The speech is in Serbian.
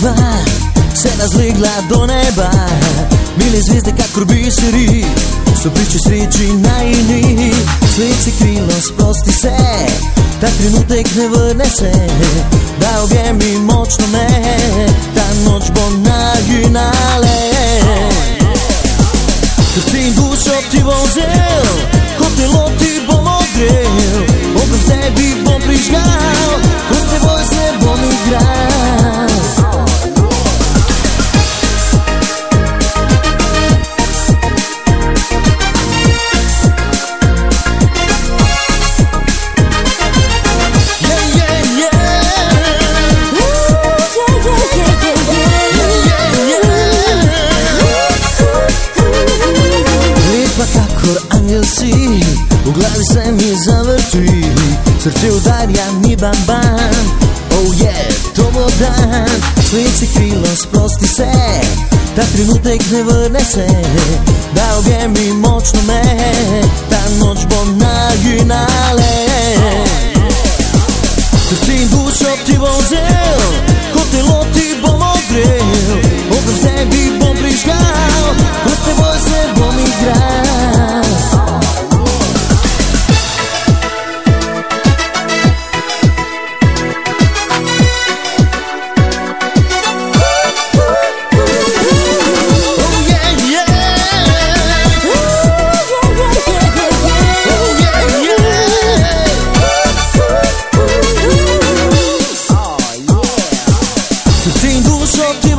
Moskva se razlegla do neba, mile zvezde kakor biseri so priče sreči najini. Svet se krilo, sprosti se, ta trenutek ne vrne se, da objemi močno me, ta noč bo najinale. Srce in dušo ti bom vzel, ko telo ti bom ogrel, ogenj tebi bom prižgal, ko s teboj se bom igral. Si, v glavi se mi zavrti, srce udarja mi bam bam. Oh yeah, to bo dan, svet se krilo, sprosti se, ta trenutek ne vrne se, da objemi močno me, ta noč bo najinale. Srce in dušo ti bom vzel, ko telo ti bom ogrel, ogenj tebi bom prižgal, ko s teboj se bom igral. Srce in dušo ti